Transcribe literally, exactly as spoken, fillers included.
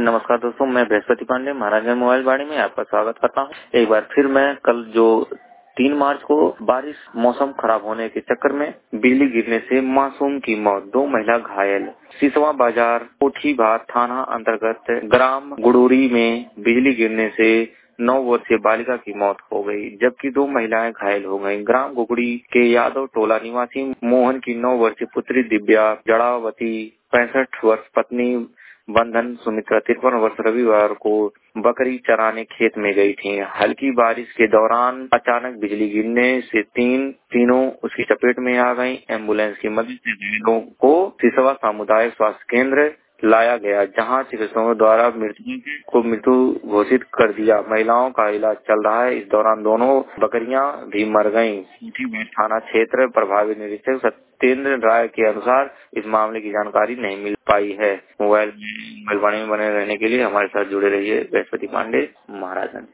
नमस्कार दोस्तों, मैं बृहस्पति पांडे महाराजगंज मोबाइल बाड़ी में आपका स्वागत करता हूं। एक बार फिर मैं कल जो तीन मार्च को बारिश मौसम खराब होने के चक्कर में बिजली गिरने से मासूम की मौत, दो महिला घायल। सिसवा बाजार कोठीभार थाना अंतर्गत ग्राम गुड़ूरी में बिजली गिरने से नौ वर्षीय बालिका की मौत हो गई, जबकि दो महिलाएं घायल हो गईं। ग्राम गुगड़ी के यादव टोला निवासी मोहन की नौ वर्षीय पुत्री दिव्या जड़ावती, पैंसठ वर्ष पत्नी बंधन सुमित्रा तिरपन वर्ष रविवार को बकरी चराने खेत में गई थी। हल्की बारिश के दौरान अचानक बिजली गिरने से तीन तीनों उसकी चपेट में आ गईं। एम्बुलेंस की मदद से घायलों को सिसवा सामुदायिक स्वास्थ्य केंद्र लाया गया, जहां चिकित्सकों द्वारा मृत्यु को मृत्यु घोषित कर दिया। महिलाओं का इलाज चल रहा है। इस दौरान दोनों बकरियां भी मर गईं। थाना क्षेत्र प्रभारी निरीक्षक सत्येंद्र राय के अनुसार इस मामले की जानकारी नहीं मिल पाई है। मोबाइल मोबाइल वाणी में बने रहने के लिए हमारे साथ जुड़े रहिए। बृहस्पति पांडे, महाराजगंज।